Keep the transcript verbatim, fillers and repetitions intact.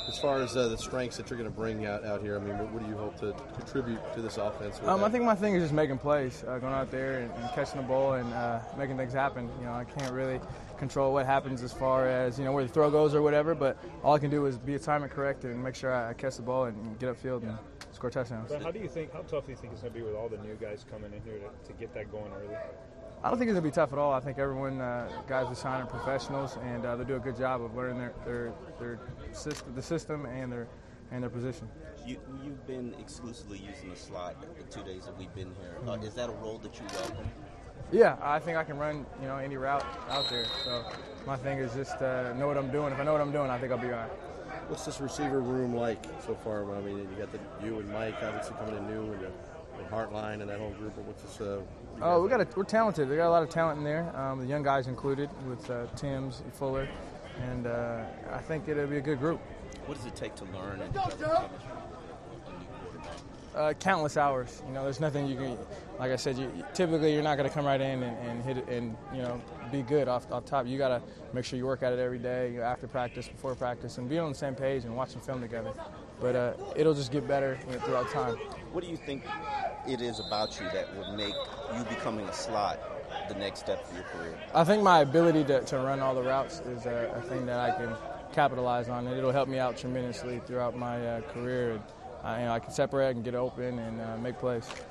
as far as uh, the strengths that you're going to bring out, out here, I mean, what, what do you hope to contribute to this offense? Um, I think my thing is just making plays, uh, going out there and, and catching the ball and uh, making things happen. You know, I can't really control what happens as far as, you know, where the throw goes or whatever, but all I can do is be assignment correct and make sure I, I catch the ball and get upfield and score touchdowns. But how do you think, how tough do you think it's going to be with all the new guys coming in here to, to get that going early? I don't think it's going to be tough at all. I think everyone, uh, guys are signing professionals, and uh, they do a good job of learning their, their, their system, the system and their and their position. You, you've been exclusively using the slot the two days that we've been here. Uh, is that a role that you welcome? Yeah, I think I can run, you know, any route out there. So my thing is just uh, know what I'm doing. If I know what I'm doing, I think I'll be all right. What's this receiver room like so far? I mean, you got the you and Mike obviously coming in new, and the, the Hartline and that whole group. But what's this? Uh, oh, we got a, we're talented. We got a lot of talent in there. Um, the young guys included with uh, Timms and Fuller, and uh, I think it'll be a good group. What does it take to learn and develop chemistry with a new quarterback? Uh, countless hours. You know, there's nothing you can. Like I said, you, typically you're not going to come right in and, and hit it and you know be good off off top. You got to make sure you work at it every day, you know, after practice, before practice, and be on the same page and watching film together. But uh, it'll just get better you know, throughout time. What do you think it is about you that will make you becoming a slot the next step for your career? I think my ability to, to run all the routes is a, a thing that I can capitalize on, and it'll help me out tremendously throughout my uh, career. And, uh, you know, I can separate, I can get open, and uh, make plays.